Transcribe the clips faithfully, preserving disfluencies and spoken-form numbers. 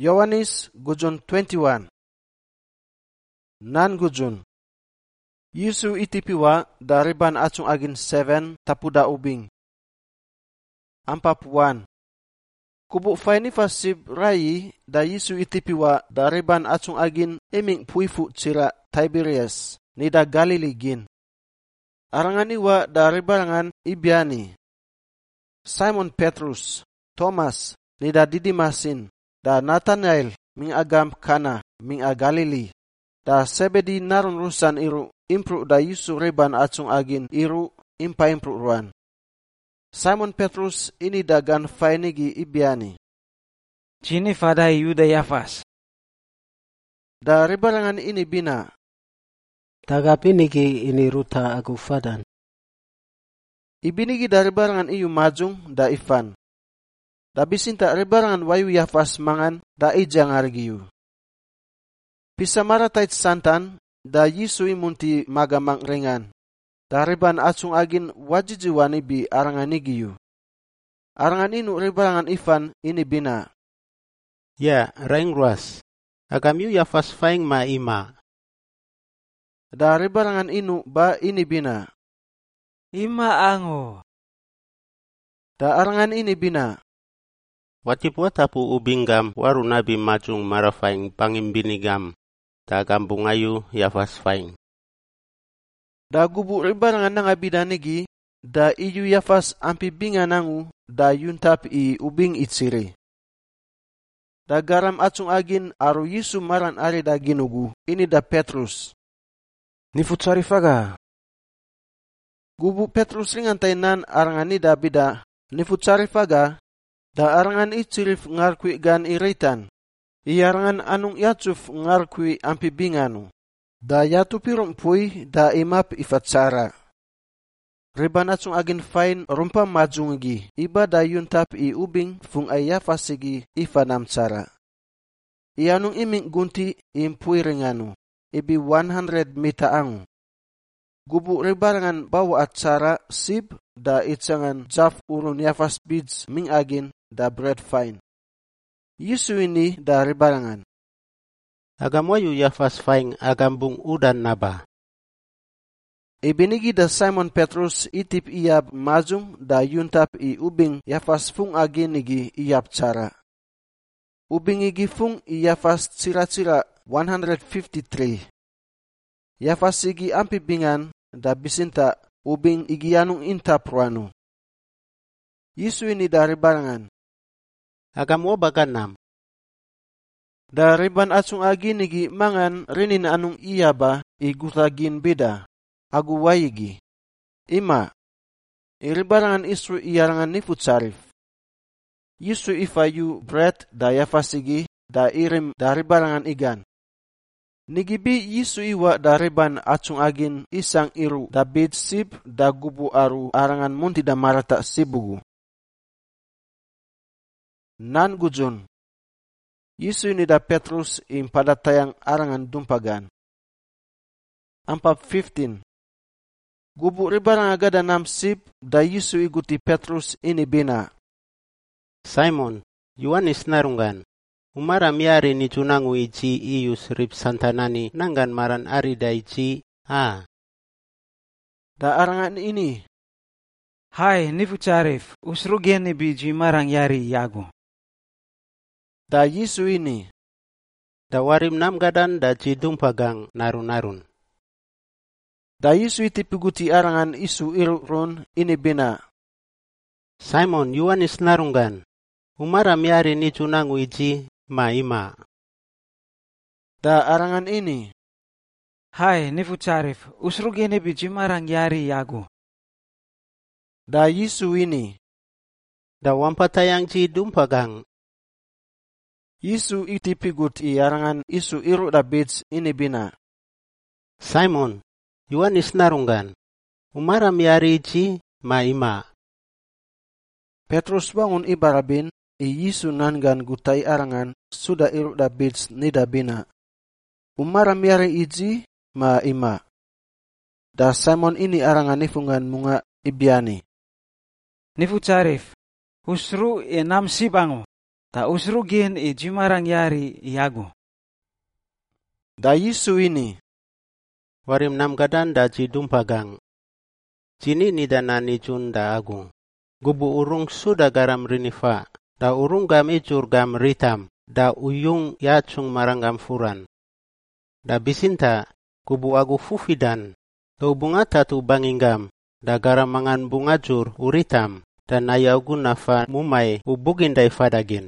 Yohanes gujun dua puluh satu. Nan gujun. Yesu itipiwa dariban acung agin seven tapuda ubing. Ampapuan. Kubu faini fasib rai da Yesu itipiwa dariban acung agin eming puifu cira Tiberias nida Galili gin. Arangani wa daribarangan ibiani. Simon Petrus, Thomas, nida Didimasin, da Nathanael ming agam Kana ming a Galili, da sebedi narun rusan iru impru da Yesu reban acung agin iru impa impru ruan. Simon Petrus ini dagan fainigi ibiani. Cini fadai Yuda Yafas. Da rebarangan ini bina. Tagapinigi ini ruta aku fadan. Ibinigi da rebarangan iyu majung da ifan. Da bisinta rebarangan wayu Yafas mangan da ijang argiyu. Pisa maratait santan da Yesu imunti magamang ringan. Dariban acung agin wajijiwani bi arangan igiyu. Arangan inu rebarangan ifan ini bina. Ya, raing ruas. Agam yu Yafas faing ma ima. Da rebarangan inu ba ini bina. Ima ango. Da arangan ini bina. Watipwa tapu ubinggam waru nabi majung marafaing pangimbinigam. Da gambungayu Yafas faing. Da gubu rebarangan nang abidanigi, da iyu Yafas ampi binga nangu, da yuntap i ubing itsiri. Da garam acung agin aru Yesu maran ari da ginugu, ini da Petrus. Nifutsari faga. Gubu Petrus ringan tainan arangani da bida, nifutsari faga, da arangan itsirif ngarkui gan iritan. Iarangan anung yatuf ngarkui ampi binganu. Da yatu pirum pui da imap ifatsara. Reban acung agin fain rumpa majungi, iba da yuntap i ubing fung ayafasigi ifanam cara. Ianung iming gunti impui ringanu, ibi one hundred mita angu. Gubu rebarangan bawa acara sib da itsangan jaf urun yafas bids ming agin da bread fine. Yesu ini da rebarangan. Agam wayu Yafas faing agambung udan naba. Ibinigi da Simon Petrus itip iyab majung da yuntap i ubing Yafas fung aginigi iyab cara. Ubing igi fung Yafas cira-cira one hundred fifty-three. Yafas igi ampi bingan da bisinta ubing igi yanung intap ruanu. Yesu ini dari barangan. Agam wa baganam. Dari ban acung agi nigi mangan rinin anung iyaba igutagin beda. Agu wayigi. Ima. Iri barangan isu iyarangan nifut sarif. Yesu ifayu bread da yafasigi da irim dari barangan igan. Nigibi Yesu iwa dari ban acung agin isang iru da bid sib da gubu aru arangan munti da marata sibugu. Nan gujun. Yesu ini da Petrus im pada tayang arangan dumpagan. Ampa fifteen. Gubu ribarang agada nam sib da Yesu iguti Petrus ini bina. Simon, Yohanes narungan. Umara miari ni tunangu iji ius rip santanani nanggan maran ari da iji a. Da arangan ini. Hai nifu carif, usrugen ni biji marang yari yago. Da Yesu ini. Da warim nam gadan da cidung pagang narun-narun. Da Yesu iti piguti arangan isu irun ini bina. Simon, Yohanes narungan. Umara miari ni tunangu iji ma ima. Da arangan ini. Hai nifu carif, usrugen ni biji marang yari yago. Da Yesu ini. Da wampatayang cidung pagang. Yesu iti pigut i arangan isu iru da bits ini bina. Simon, Yohanes narungan. Umara miari iji ma ima. Petrus bangun ibarabin, i Yesu nangan gutai arangan sudah iru da bits nida bina. Umara miari iji ma ima. Da Simon ini arangan nifungan munga ibiani. Nifu carif, usru enam sibango. Ta usrugin iji marang yari iago. Da Yesu ini, Warim nam gadan da ji dumpagang. Jini ni dana ni jun da agung. Gubu urung suda garam rinifa. Da urung gam ijur gam ritam. Da uyung yacung marangam furan. Da bisinta, gubu agu fufidan. Da ubungata tu banginggam. Da garam mangan bungajur uritam. Da nayagu nafa mumai ubugin dai fadagin.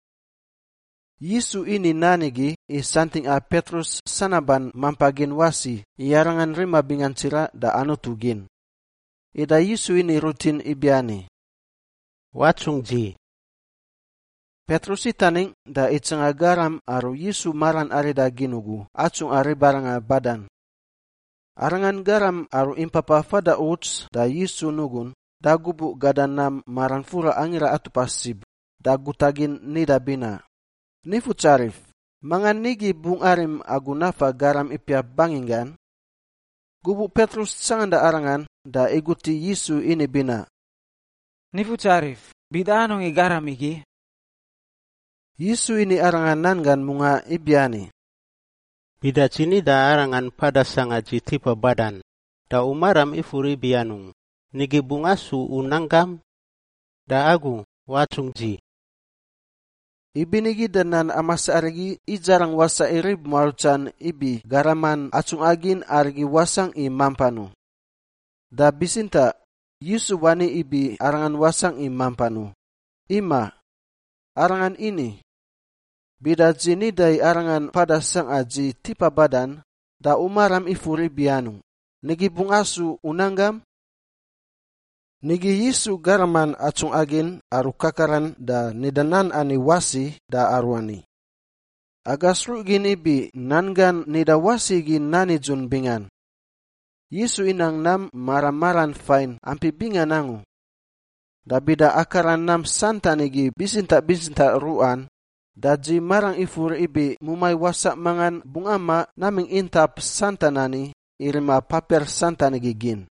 Yesu ini nanigi isanting a Petrus sanaban mampagin wasi iarangan rima bingan sira da anu tugin. Ida Yesu ini rutin ibiani. Wacung ji. Petrus itaning da itsanga garam aru Yesu maran ari da ginugu acung ari baranga badan. Arangan garam aru impapa fada uts da Yesu nugun da gubu gadanam maran fura angira atu pasib da gutagin nida bina. Nifu carif, mangan nigi bung arim agunafa garam ipya banginggan. Gubu Petrus sanganda arangan da iguti Yesu ini bina. Nifu carif, bidanong igaram igi. Yesu ini arangan nangan munga ibiani. Bida cini da arangan pada sangaji tipe badan. Da umaram ifuri bianung. Nigi bungasu unanggam. Da agu wacung ji. Ibinigi danan amasa arigi ijarang wasa irib marucan ibi garaman acung agin arigi wasang i mampanu. Da bisinta, Yesu wani ibi arangan wasang i mampanu. Ima, arangan ini. Bida jini day arangan pada sang aji tipa badan, da umaram ifuri bianung. Nigi bungasu unanggam. Nigi Yesu garaman acung agin aru kakaran da nidanan ani wasi da arwani. Agasru gini bi nangan nida wasi gin nani jun bingan. Yesu inang nam maramaran fain ampi bingan angu. Da bida akaran nam santa nigi bisinta-bisinta ruan. Da ji marang ifur ibi mumay wasak mangan bungama naming intap santa nani irima paper santa nigi gin.